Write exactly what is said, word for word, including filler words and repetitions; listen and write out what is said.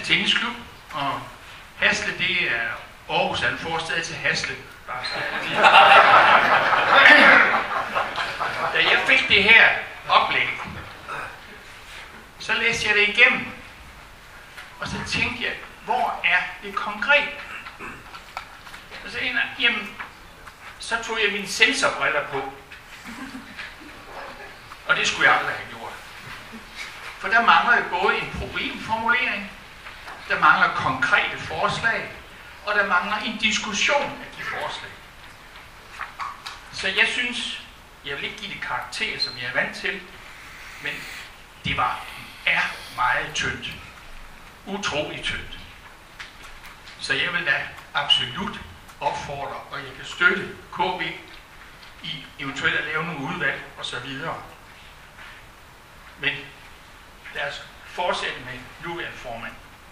tennisklub, og Hasle, det er Aarhus, er en forstad til Hasle. Da jeg fik det her oplæg, så læste jeg det igennem, og så tænkte jeg, hvor er det konkret? Og så ender, jamen, så tog jeg mine sensorbriller på. Og det skulle jeg aldrig have gjort. For der mangler jo både en problemformulering, der mangler konkrete forslag, og der mangler en diskussion af de forslag. Så jeg synes, jeg vil ikke give det karakter, som jeg er vant til, men det var, er meget tyndt. Utroligt tyndt. Så jeg vil da absolut opfordre, og jeg kan støtte K V i eventuelt at lave nogle udvalg og så videre. Men lad os fortsætte med nuværende formand.